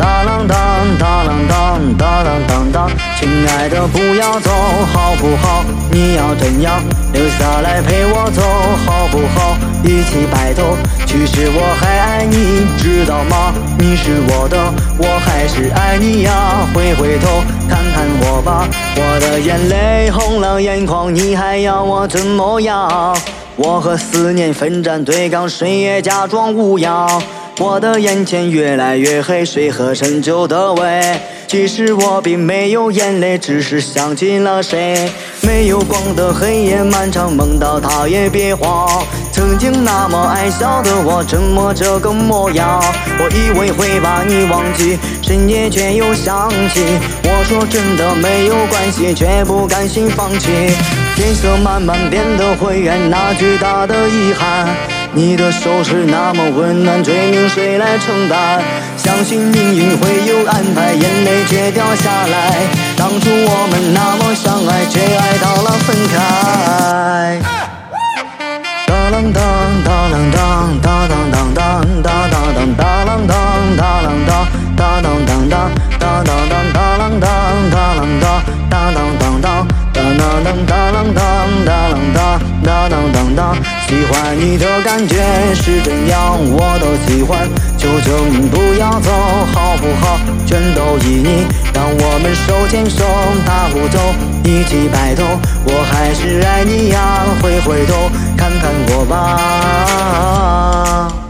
哒啷当，哒啷当，哒啷当当。亲爱的，不要走，好不好？你要怎样？留下来陪我走，好不好？一起白头。其实我还爱你，知道吗？你是我的，我还是爱你呀。回头看看我吧，我的眼泪红了眼眶，你还要我怎么样？我和思念奋战对抗，谁也假装无恙。我的眼前越来越黑，谁喝陈酒的味？其实我并没有眼泪，只是想起了谁。没有光的黑夜漫长，梦到他也别慌。曾经那么爱笑的我，怎么这个模样？我以为会把你忘记，深夜却又想起。我说真的没有关系，却不甘心放弃。天色慢慢变得灰暗，那巨大的遗憾。你的手是那么温暖，罪名谁来承担？相信命运会有安排，眼泪却掉下来。当初我们那么相爱，却爱到了分开。哒啷当，哒啷当，哒当当当，哒当当，哒啷当，哒啷当，哒当当当，哒当当，哒啷当，哒啷当，哒当当当，哒啷当，哒啷当，哒啷当，哒当当当。喜欢你的感觉是怎样，我都喜欢。求求你不要走，好不好？全都依你，让我们手牵手，大步走，一起白头。我还是爱你呀，回头看看我吧。